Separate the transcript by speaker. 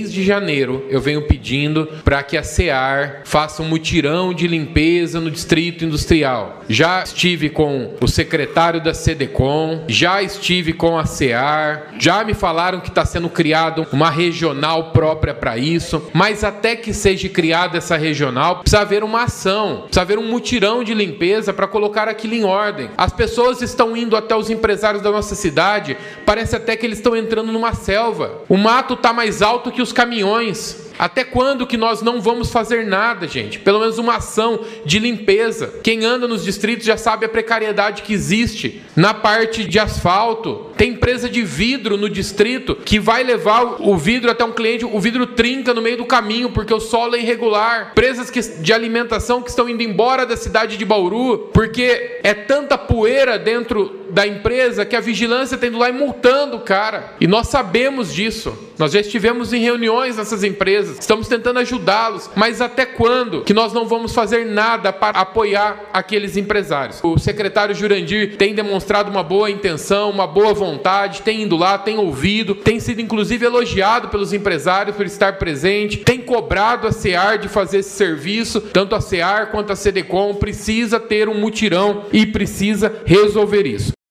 Speaker 1: desde janeiro eu venho pedindo para que a SEAR faça um mutirão de limpeza no Distrito Industrial. Já estive com o secretário da SEDECOM, já estive com a SEAR, já me falaram que está sendo criado uma regional própria para isso, mas até que seja criada essa regional, precisa haver uma ação, precisa haver um mutirão de limpeza para colocar aquilo em ordem. As pessoas estão indo até os empresários da nossa cidade, parece até que eles estão entrando numa selva. O mato está mais alto que os caminhões. Até quando que nós não vamos fazer nada, gente? Pelo menos uma ação de limpeza. Quem anda nos distritos já sabe a precariedade que existe na parte de asfalto. Tem empresa de vidro no distrito que vai levar o vidro até um cliente, o vidro trinca no meio do caminho porque o solo é irregular. Empresas de alimentação que estão indo embora da cidade de Bauru porque é tanta poeira dentro da empresa que a vigilância está indo lá e multando o cara. E nós sabemos disso. Nós já estivemos em reuniões nessas empresas. Estamos tentando ajudá-los. Mas até quando que nós não vamos fazer nada para apoiar aqueles empresários? O secretário Jurandir tem demonstrado uma boa intenção, uma boa vontade, tem ido lá, tem ouvido, tem sido inclusive elogiado pelos empresários por estar presente, tem cobrado a SEAR de fazer esse serviço. Tanto a SEAR quanto a SEDECOM precisa ter um mutirão e precisa resolver isso.